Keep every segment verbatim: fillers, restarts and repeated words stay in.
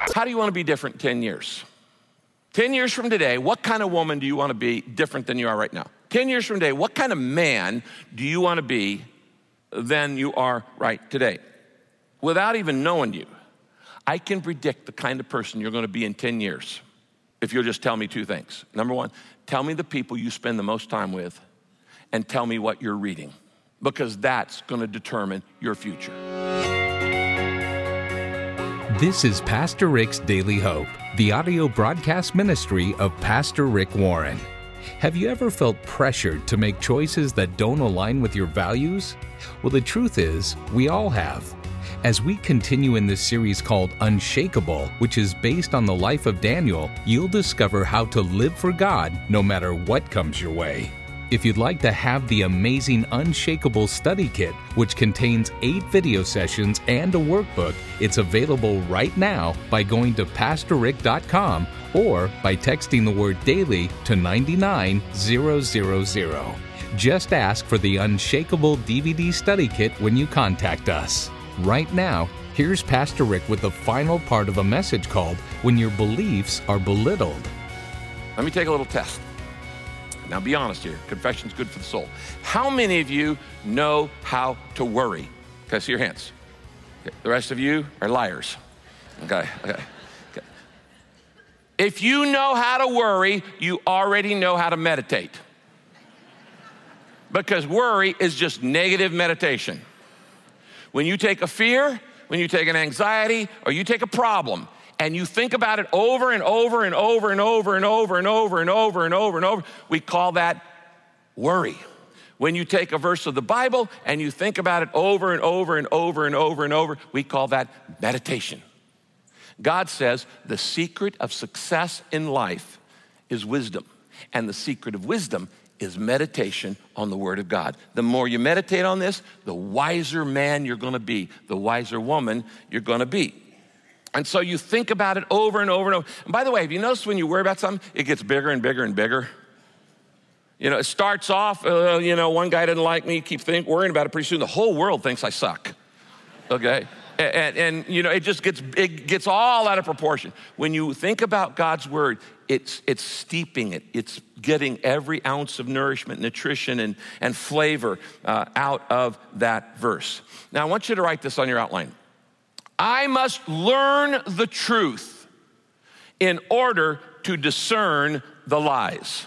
How do you want to be different in ten years? ten years from today, what kind of woman do you want to be different than you are right now? ten years from today, what kind of man do you want to be than you are right today? Without even knowing you, I can predict the kind of person you're going to be in ten years if you'll just tell me two things. Number one, tell me the people you spend the most time with, and tell me what you're reading, because that's going to determine your future. This is Pastor Rick's Daily Hope, the audio broadcast ministry of Pastor Rick Warren. Have you ever felt pressured to make choices that don't align with your values? Well, the truth is, we all have. As we continue in this series called Unshakable, which is based on the life of Daniel, you'll discover how to live for God no matter what comes your way. If you'd like to have the amazing Unshakable study kit, which contains eight video sessions and a workbook, it's available right now by going to pastor rick dot com or by texting the word daily to nine nine zero zero zero. Just ask for the Unshakable D V D study kit when you contact us. Right now, here's Pastor Rick with the final part of a message called When Your Beliefs Are Belittled. Let me take a little test. Now be honest here. Confession's good for the soul. How many of you know how to worry? Can I see your hands? Okay. The rest of you are liars. Okay, okay, okay. If you know how to worry, you already know how to meditate. Because worry is just negative meditation. When you take a fear, when you take an anxiety, or you take a problem, and you think about it over and over and over and over and over and over and over and over and over, we call that worry. When you take a verse of the Bible and you think about it over and over and over and over and over, we call that meditation. God says the secret of success in life is wisdom, and the secret of wisdom is meditation on the Word of God. The more you meditate on this, the wiser man you're going to be, the wiser woman you're going to be. And so you think about it over and over and over. And by the way, have you noticed when you worry about something, it gets bigger and bigger and bigger? You know, it starts off, uh, you know, one guy didn't like me, keep think, worrying about it. Pretty soon the whole world thinks I suck, okay? and, and, and, you know, it just gets, it gets all out of proportion. When you think about God's Word, it's, it's steeping it. It's getting every ounce of nourishment, nutrition, and, and flavor uh, out of that verse. Now, I want you to write this on your outline. I must learn the truth in order to discern the lies.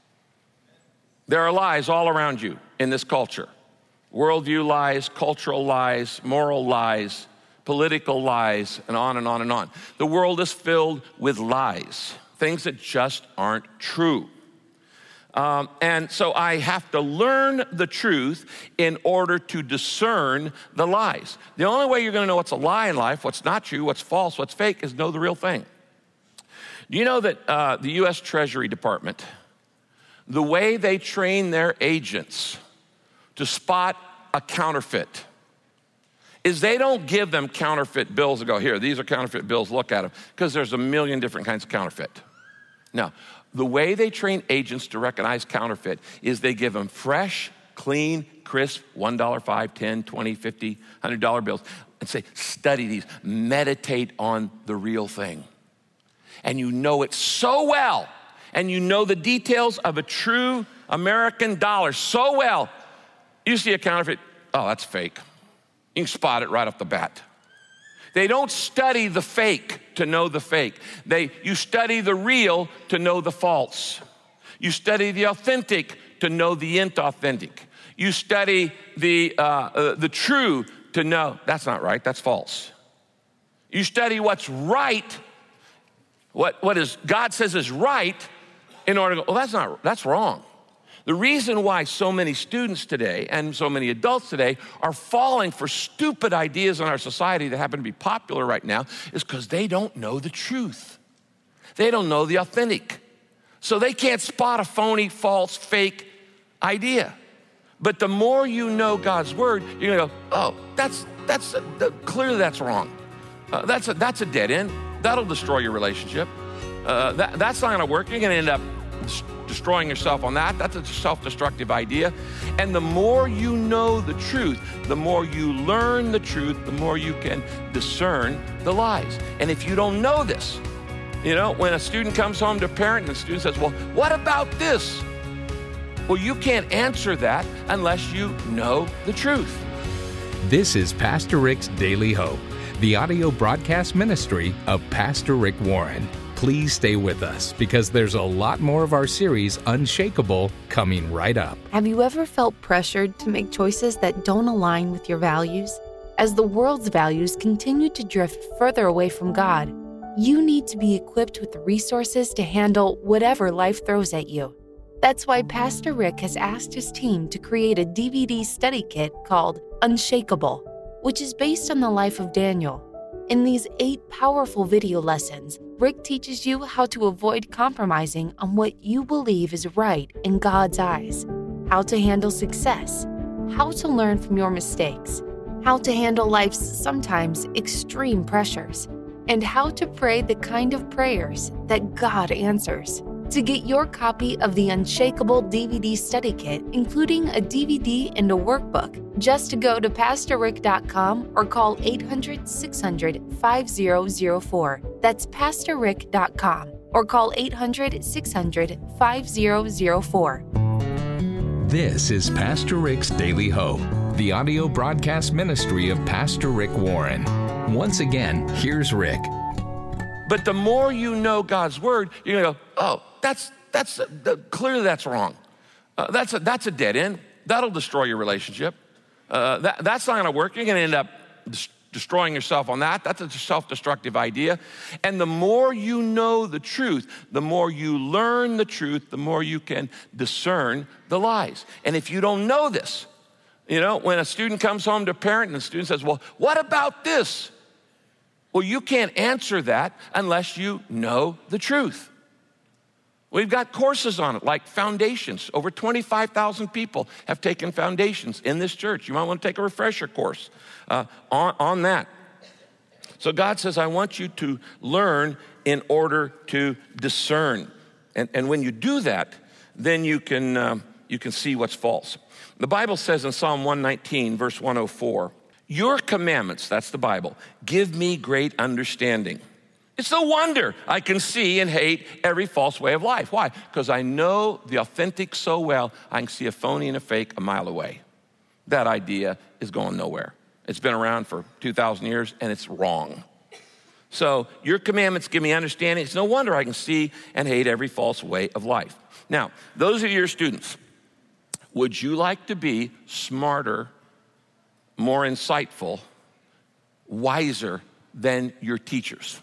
There are lies all around you in this culture. Worldview lies, cultural lies, moral lies, political lies, and on and on and on. The world is filled with lies, things that just aren't true. Um, and so I have to learn the truth in order to discern the lies. The only way you're going to know what's a lie in life, what's not true, what's false, what's fake, is know the real thing. Do you know that uh, the U S Treasury Department, the way they train their agents to spot a counterfeit is they don't give them counterfeit bills and go, here, these are counterfeit bills, look at them, because there's a million different kinds of counterfeit. Now, the way they train agents to recognize counterfeit is they give them fresh, clean, crisp one dollar, five, ten, twenty, fifty, one hundred dollar bills and say, study these, meditate on the real thing. And you know it so well, and you know the details of a true American dollar so well. You see a counterfeit, oh, that's fake. You can spot it right off the bat. They don't study the fake to know the fake. They, you study the real to know the false. You study the authentic to know the inauthentic. You study the, uh, uh, the true to know that's not right, that's false. You study what's right, what, what is God says is right, in order to go, well, that's not, that's wrong. The reason why so many students today and so many adults today are falling for stupid ideas in our society that happen to be popular right now is because they don't know the truth. They don't know the authentic. So they can't spot a phony, false, fake idea. But the more you know God's Word, you're gonna go, oh, that's, that's a, clearly that's wrong. Uh, that's, a, that's a dead end. That'll destroy your relationship. Uh, that, that's not gonna work. You're gonna end up destroying yourself on that. That's a self-destructive idea. And the more you know the truth, the more you learn the truth, the more you can discern the lies. And if you don't know this, you know, when a student comes home to a parent and the student says, well, what about this? Well, you can't answer that unless you know the truth. This is Pastor Rick's Daily Hope, the audio broadcast ministry of Pastor Rick Warren. Please stay with us because there's a lot more of our series, Unshakable, coming right up. Have you ever felt pressured to make choices that don't align with your values? As the world's values continue to drift further away from God, you need to be equipped with the resources to handle whatever life throws at you. That's why Pastor Rick has asked his team to create a D V D study kit called Unshakable, which is based on the life of Daniel. In these eight powerful video lessons, Rick teaches you how to avoid compromising on what you believe is right in God's eyes, how to handle success, how to learn from your mistakes, how to handle life's sometimes extreme pressures, and how to pray the kind of prayers that God answers. To get your copy of the Unshakable D V D study kit, including a D V D and a workbook, just go to pastor rick dot com or call eight hundred, six hundred, five oh oh four. That's pastor rick dot com or call eight hundred, six hundred, five oh oh four. This is Pastor Rick's Daily Hope, the audio broadcast ministry of Pastor Rick Warren. Once again, here's Rick. But the more you know God's word, you're gonna go, oh, that's that's uh, clearly that's wrong. Uh, that's a, that's a dead end. That'll destroy your relationship. Uh, that, that's not gonna work. You're gonna end up des- destroying yourself on that. That's a self-destructive idea. And the more you know the truth, the more you learn the truth, the more you can discern the lies. And if you don't know this, you know, when a student comes home to a parent and the student says, well, what about this? Well, you can't answer that unless you know the truth. We've got courses on it, like foundations. Over twenty-five thousand people have taken foundations in this church. You might want to take a refresher course uh, on, on that. So God says, I want you to learn in order to discern. And, and when you do that, then you can, um, you can see what's false. The Bible says in Psalm one nineteen, verse one oh four, your commandments, that's the Bible, give me great understanding. It's no wonder I can see and hate every false way of life. Why? Because I know the authentic so well, I can see a phony and a fake a mile away. That idea is going nowhere. It's been around for two thousand years and it's wrong. So your commandments give me understanding. It's no wonder I can see and hate every false way of life. Now, those are your students. Would you like to be smarter, more insightful, wiser than your teachers?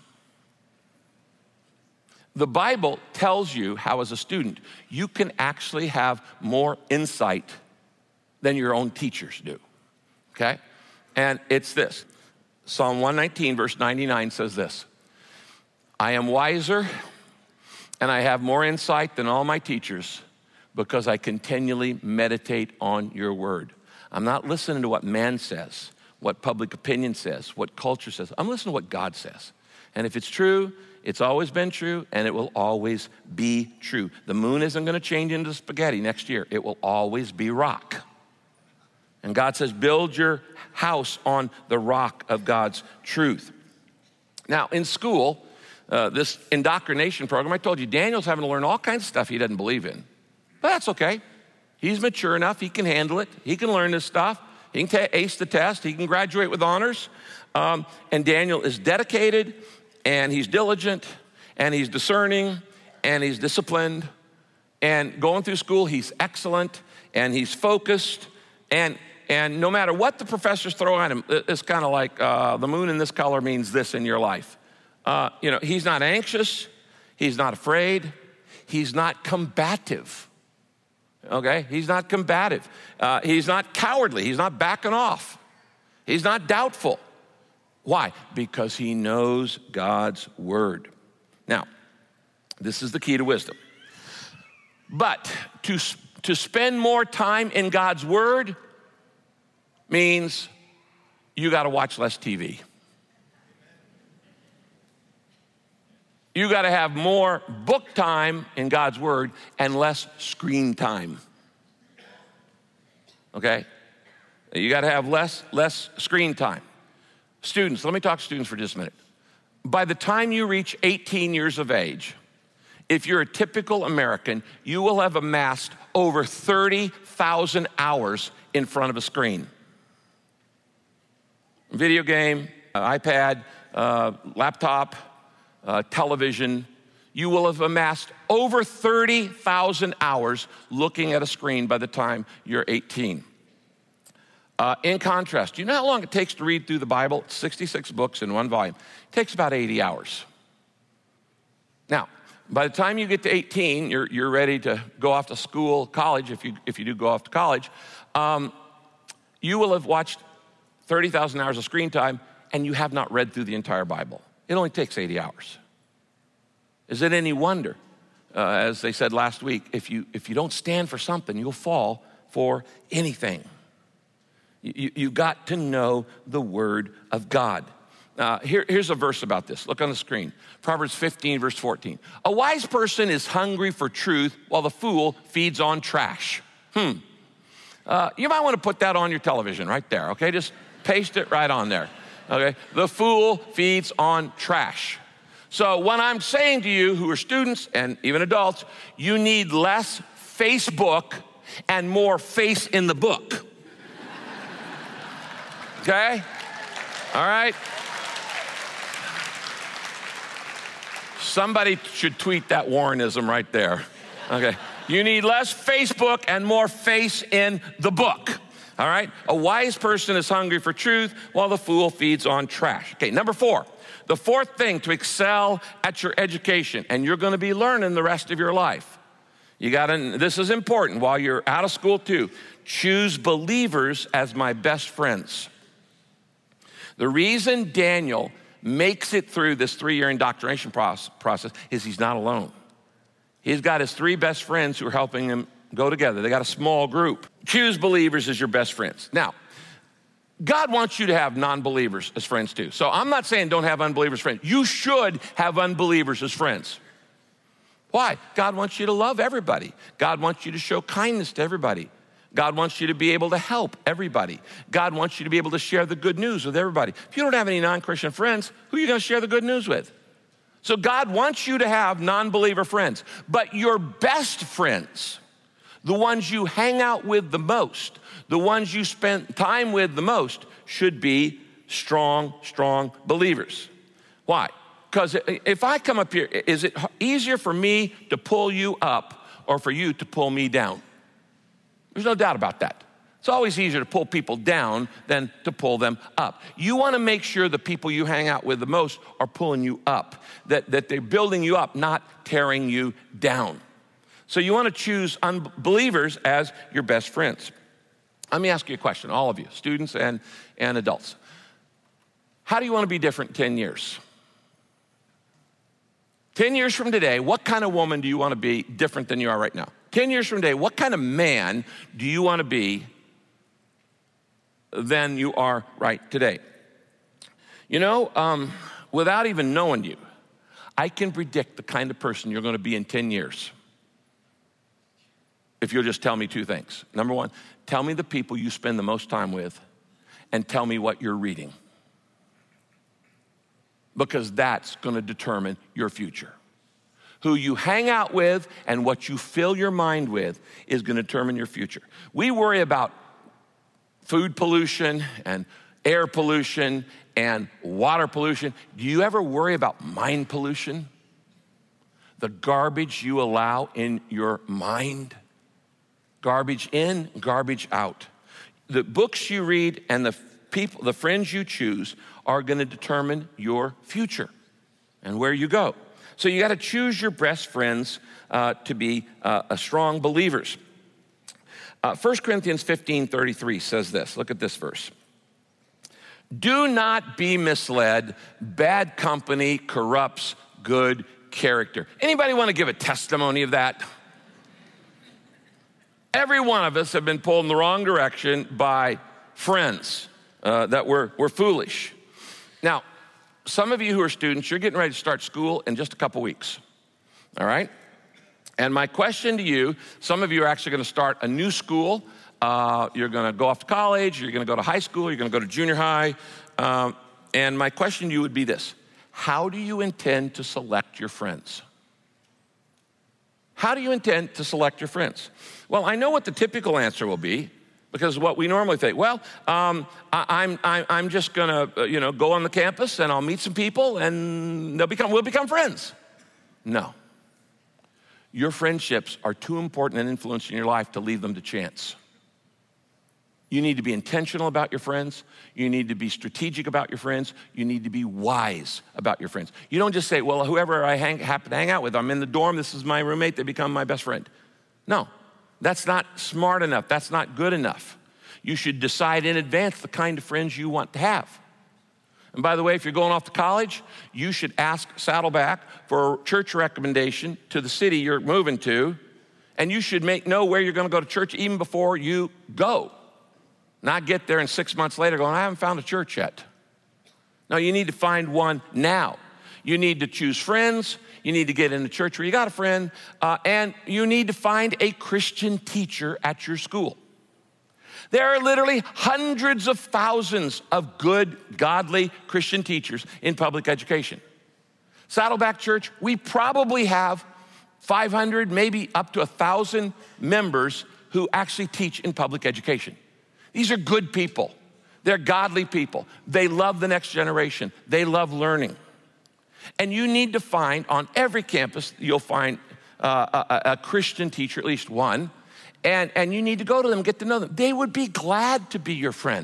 The Bible tells you how, as a student, you can actually have more insight than your own teachers do, okay? And it's this. Psalm one nineteen, verse ninety-nine says this, I am wiser and I have more insight than all my teachers because I continually meditate on your word. I'm not listening to what man says, what public opinion says, what culture says. I'm listening to what God says. And if it's true, it's always been true, and it will always be true. The moon isn't going to change into spaghetti next year. It will always be rock. And God says, build your house on the rock of God's truth. Now, in school, uh, this indoctrination program, I told you, Daniel's having to learn all kinds of stuff he doesn't believe in. But that's okay. He's mature enough. He can handle it. He can learn this stuff. He can t- ace the test. He can graduate with honors. Um, and Daniel is dedicated, and he's diligent, and he's discerning, and he's disciplined. And going through school, he's excellent, and he's focused. And and no matter what the professors throw at him, it's kind of like uh, the moon in this color means this in your life. Uh, you know, he's not anxious. He's not afraid. He's not combative. Okay, he's not combative. Uh, he's not cowardly. He's not backing off. He's not doubtful. Why? Because he knows God's word. Now, this is the key to wisdom. But to, to spend more time in God's word means you got to watch less T V. You got to have more book time in God's word and less screen time. Okay? You got to have less, less screen time. Students, let me talk to students for just a minute. By the time you reach eighteen years of age, if you're a typical American, you will have amassed over thirty thousand hours in front of a screen. Video game, uh, iPad, uh, laptop, uh, television. You will have amassed over thirty thousand hours looking at a screen by the time you're eighteen. Uh, in contrast, do you know how long it takes to read through the Bible? It's sixty-six books in one volume. It takes about eighty hours. Now, by the time you get to eighteen, you're, you're ready to go off to school, college, if you, if you do go off to college. Um, you will have watched thirty thousand hours of screen time, and you have not read through the entire Bible. It only takes eighty hours. Is it any wonder, uh, as they said last week, if you, if you don't stand for something, you'll fall for anything. You, you've got to know the Word of God. Uh, here, here's a verse about this. Look on the screen. Proverbs fifteen, verse fourteen. A wise person is hungry for truth while the fool feeds on trash. Hmm. Uh, you might want to put that on your television right there, okay? Just paste it right on there, okay? The fool feeds on trash. So what I'm saying to you who are students and even adults, you need less Facebook and more face in the book. Okay? All right? Somebody should tweet that Warrenism right there. Okay. You need less Facebook and more face in the book. All right? A wise person is hungry for truth while the fool feeds on trash. Okay, number four. The fourth thing to excel at your education, and you're going to be learning the rest of your life. You got to, this is important while you're out of school too. Choose believers as my best friends. The reason Daniel makes it through this three-year indoctrination process is he's not alone. He's got his three best friends who are helping him go together. They got a small group. Choose believers as your best friends. Now, God wants you to have non-believers as friends too. So I'm not saying don't have unbelievers as friends. You should have unbelievers as friends. Why? God wants you to love everybody. God wants you to show kindness to everybody. God wants you to be able to help everybody. God wants you to be able to share the good news with everybody. If you don't have any non-Christian friends, who are you going to share the good news with? So God wants you to have non-believer friends. But your best friends, the ones you hang out with the most, the ones you spend time with the most, should be strong, strong believers. Why? Because if I come up here, is it easier for me to pull you up or for you to pull me down? There's no doubt about that. It's always easier to pull people down than to pull them up. You want to make sure the people you hang out with the most are pulling you up, that, that they're building you up, not tearing you down. So you want to choose unbelievers as your best friends. Let me ask you a question, all of you, students and, and adults. How do you want to be different in ten years? ten years from today, what kind of woman do you want to be different than you are right now? ten years from today, what kind of man do you want to be than you are right today? You know, um, without even knowing you, I can predict the kind of person you're going to be in ten years. If you'll just tell me two things. Number one, tell me the people you spend the most time with and tell me what you're reading. Because that's going to determine your future. Who you hang out with and what you fill your mind with is going to determine your future. We worry about food pollution and air pollution and water pollution. Do you ever worry about mind pollution? The garbage you allow in your mind. Garbage in, garbage out. The books you read and the people, the friends you choose are going to determine your future and where you go. So you got to choose your best friends uh, to be uh, a strong believers. Uh, First Corinthians fifteen thirty-three says this. Look at this verse. Do not be misled. Bad company corrupts good character. Anybody want to give a testimony of that? Every one of us have been pulled in the wrong direction by friends uh, that were, were foolish. Now, some of you who are students, you're getting ready to start school in just a couple weeks, all right? And my question to you, some of you are actually going to start a new school. Uh, you're going to go off to college, you're going to go to high school, you're going to go to junior high. Um, and my question to you would be this: how do you intend to select your friends? How do you intend to select your friends? Well, I know what the typical answer will be, because what we normally think, well, um, I, I'm, I, I'm just gonna, uh, you know, go on the campus and I'll meet some people and they'll become, we'll become friends. No. Your friendships are too important and influential in your life to leave them to chance. You need to be intentional about your friends. You need to be strategic about your friends. You need to be wise about your friends. You don't just say, well, whoever I hang, happen to hang out with, I'm in the dorm, this is my roommate, they become my best friend. No, that's not smart enough. That's not good enough. You should decide in advance the kind of friends you want to have. And by the way, if you're going off to college, you should ask Saddleback for a church recommendation to the city you're moving to, and you should make know where you're going to go to church even before you go. Not get there and six months later going, I haven't found a church yet. No, you need to find one now. You need to choose friends. You need to get in a church where you got a friend. Uh, and you need to find a Christian teacher at your school. There are literally hundreds of thousands of good, godly Christian teachers in public education. Saddleback Church, we probably have five hundred, maybe up to one thousand members who actually teach in public education. These are good people. They're godly people. They love the next generation. They love learning. And you need to find, on every campus, you'll find uh, a, a Christian teacher, at least one, and, and you need to go to them, get to know them. They would be glad to be your friend.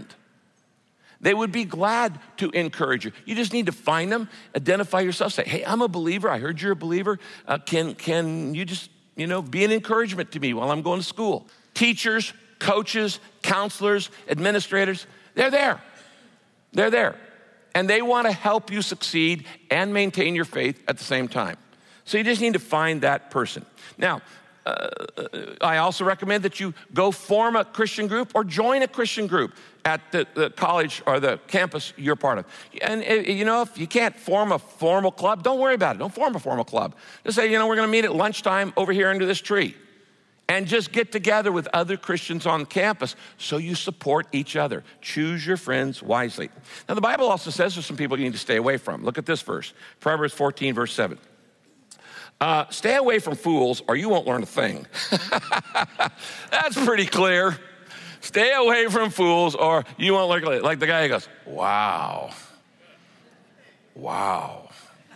They would be glad to encourage you. You just need to find them, identify yourself, say, hey, I'm a believer. I heard you're a believer. Uh, can, can you just, you know, be an encouragement to me while I'm going to school? Teachers, coaches, counselors, administrators, they're there. They're there. And they want to help you succeed and maintain your faith at the same time. So you just need to find that person. Now, uh, I also recommend that you go form a Christian group or join a Christian group at the, the college or the campus you're part of. And, you know, if you can't form a formal club, don't worry about it. Don't form a formal club. Just say, you know, we're going to meet at lunchtime over here under this tree. And just get together with other Christians on campus so you support each other. Choose your friends wisely. Now, the Bible also says there's some people you need to stay away from. Look at this verse, Proverbs fourteen, verse seven. Uh, stay away from fools or you won't learn a thing. That's pretty clear. Stay away from fools or you won't learn. Like the guy who goes, wow. Wow.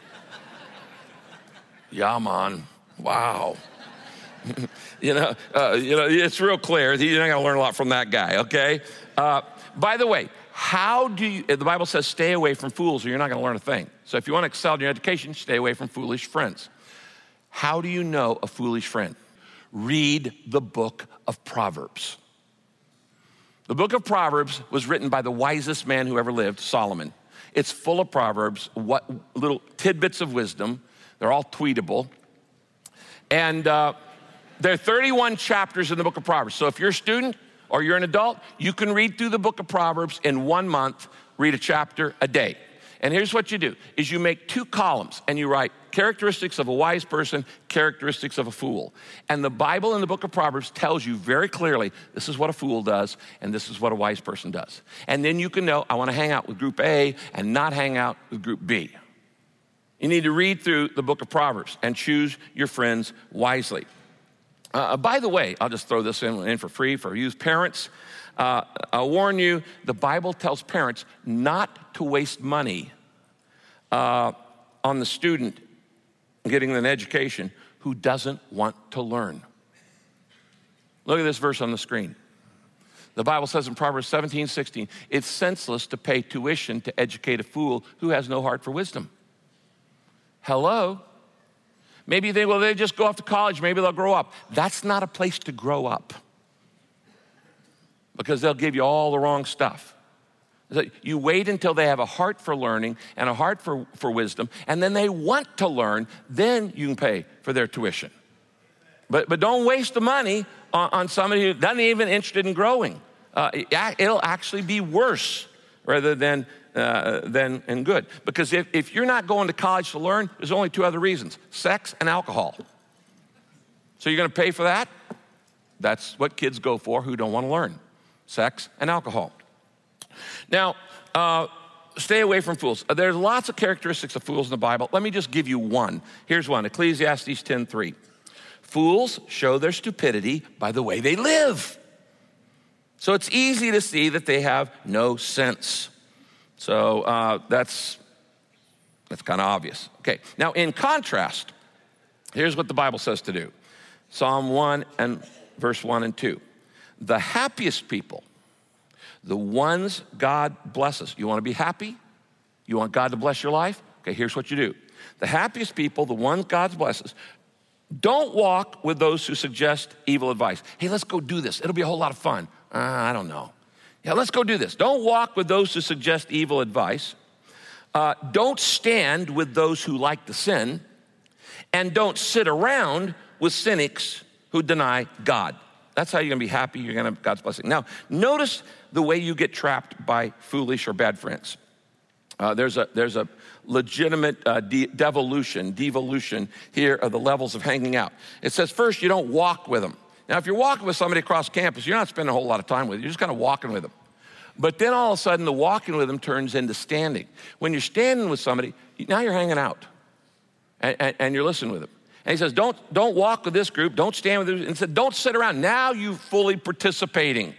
Yeah, man. Wow. you know, uh, you know, it's real clear. You're not going to learn a lot from that guy, okay? Uh, by the way, how do you, the Bible says stay away from fools or you're not going to learn a thing. So if you want to excel in your education, stay away from foolish friends. How do you know a foolish friend? Read the book of Proverbs. The book of Proverbs was written by the wisest man who ever lived, Solomon. It's full of Proverbs, what little tidbits of wisdom. They're all tweetable. And uh, there are thirty-one chapters in the book of Proverbs. So if you're a student or you're an adult, you can read through the book of Proverbs in one month, read a chapter a day. And here's what you do, is you make two columns and you write characteristics of a wise person, characteristics of a fool. And the Bible in the book of Proverbs tells you very clearly, this is what a fool does and this is what a wise person does. And then you can know, I want to hang out with group A and not hang out with group B. You need to read through the book of Proverbs and choose your friends wisely. Uh, by the way, I'll just throw this in, in for free for youth parents. Uh, I'll warn you, the Bible tells parents not to waste money uh, on the student getting an education who doesn't want to learn. Look at this verse on the screen. The Bible says in Proverbs seventeen, sixteen, it's senseless to pay tuition to educate a fool who has no heart for wisdom. Hello? Maybe they, well, they just go off to college, maybe they'll grow up. That's not a place to grow up because they'll give you all the wrong stuff. You wait until they have a heart for learning and a heart for, for wisdom, and then they want to learn, then you can pay for their tuition. But, but don't waste the money on, on somebody who doesn't even interested in growing. Uh, it, it'll actually be worse rather than uh, then and good. Because if, if you're not going to college to learn, there's only two other reasons, sex and alcohol. So you're going to pay for that? That's what kids go for who don't want to learn, sex and alcohol. Now, uh, stay away from fools. There's lots of characteristics of fools in the Bible. Let me just give you one. Here's one, Ecclesiastes ten three. Fools show their stupidity by the way they live. So it's easy to see that they have no sense. So uh, that's, that's kind of obvious. Okay, now in contrast, here's what the Bible says to do. Psalm one and verse one and two. The happiest people, the ones God blesses. You want to be happy? You want God to bless your life? Okay, here's what you do. The happiest people, the ones God blesses, don't walk with those who suggest evil advice. Hey, let's go do this. It'll be a whole lot of fun. Uh, I don't know. Yeah, let's go do this. Don't walk with those who suggest evil advice. Uh, don't stand with those who like to sin. And don't sit around with cynics who deny God. That's how you're gonna be happy, you're gonna have God's blessing. Now, notice the way you get trapped by foolish or bad friends. Uh, there's a there's a legitimate uh, de- devolution, devolution here of the levels of hanging out. It says first, you don't walk with them. Now, if you're walking with somebody across campus, you're not spending a whole lot of time with them. You're just kind of walking with them. But then all of a sudden, the walking with them turns into standing. When you're standing with somebody, now you're hanging out, and, and, and you're listening with them. And he says, don't, don't walk with this group, don't stand with this, and said, don't sit around. Now you're fully participating.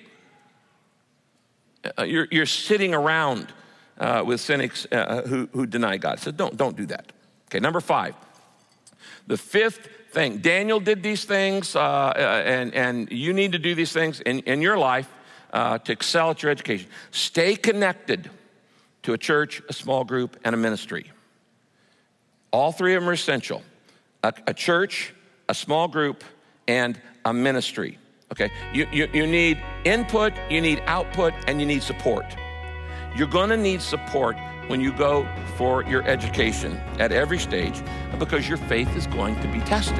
Uh, you're, you're sitting around uh, with cynics uh, who, who deny God. So don't, don't do that. Okay, number five. The fifth thing, Daniel did these things, uh, uh, and, and you need to do these things in, in your life uh, to excel at your education. Stay connected to a church, a small group, and a ministry. All three of them are essential. A, a church, a small group, and a ministry, okay? You, you, you need input, you need output, and you need support. You're gonna need support when you go for your education at every stage because your faith is going to be tested.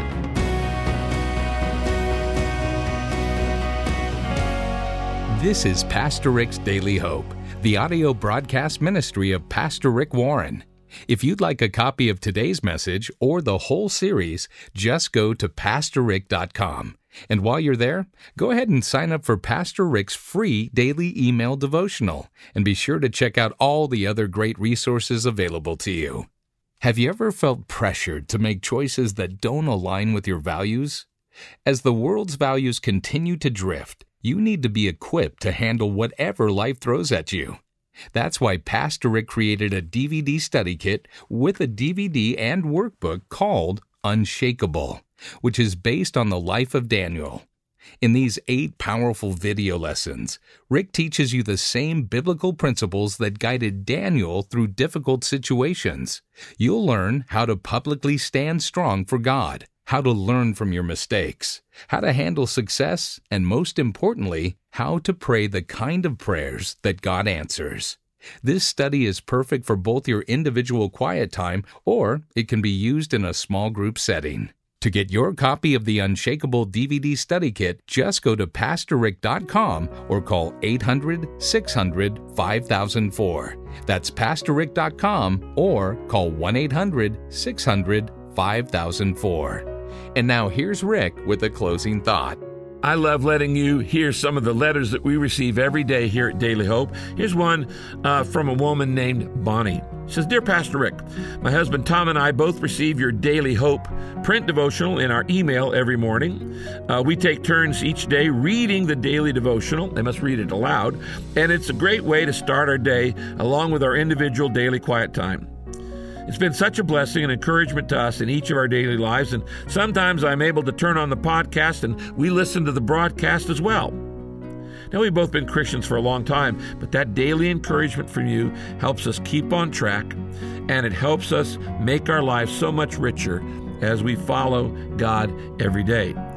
This is Pastor Rick's Daily Hope, the audio broadcast ministry of Pastor Rick Warren. If you'd like a copy of today's message or the whole series, just go to pastor rick dot com. And while you're there, go ahead and sign up for Pastor Rick's free daily email devotional, and be sure to check out all the other great resources available to you. Have you ever felt pressured to make choices that don't align with your values? As the world's values continue to drift, you need to be equipped to handle whatever life throws at you. That's why Pastor Rick created a D V D study kit with a D V D and workbook called Unshakable, which is based on the life of Daniel. In these eight powerful video lessons, Rick teaches you the same biblical principles that guided Daniel through difficult situations. You'll learn how to publicly stand strong for God, how to learn from your mistakes, how to handle success, and most importantly, how to pray the kind of prayers that God answers. This study is perfect for both your individual quiet time, or it can be used in a small group setting. To get your copy of the Unshakable D V D study kit, just go to pastor rick dot com or call eight hundred, six hundred, five thousand four. That's pastor rick dot com or call one eight hundred, six hundred, five thousand four. And now here's Rick with a closing thought. I love letting you hear some of the letters that we receive every day here at Daily Hope. Here's one uh, from a woman named Bonnie. She says, Dear Pastor Rick, my husband Tom and I both receive your Daily Hope print devotional in our email every morning. Uh, we take turns each day reading the daily devotional. They must read it aloud. And it's a great way to start our day along with our individual daily quiet time. It's been such a blessing and encouragement to us in each of our daily lives, and sometimes I'm able to turn on the podcast and we listen to the broadcast as well. Now, we've both been Christians for a long time, but that daily encouragement from you helps us keep on track, and it helps us make our lives so much richer as we follow God every day.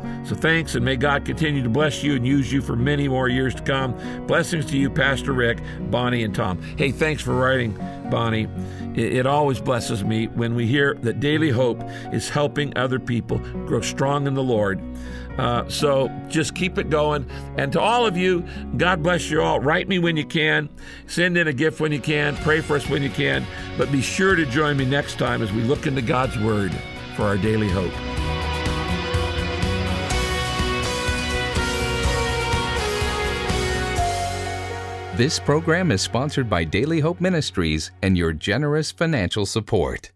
So thanks, and may God continue to bless you and use you for many more years to come. Blessings to you, Pastor Rick, Bonnie, and Tom. Hey, thanks for writing, Bonnie. It, it always blesses me when we hear that Daily Hope is helping other people grow strong in the Lord. Uh, so just keep it going. And to all of you, God bless you all. Write me when you can. Send in a gift when you can. Pray for us when you can. But be sure to join me next time as we look into God's Word for our daily hope. This program is sponsored by Daily Hope Ministries and your generous financial support.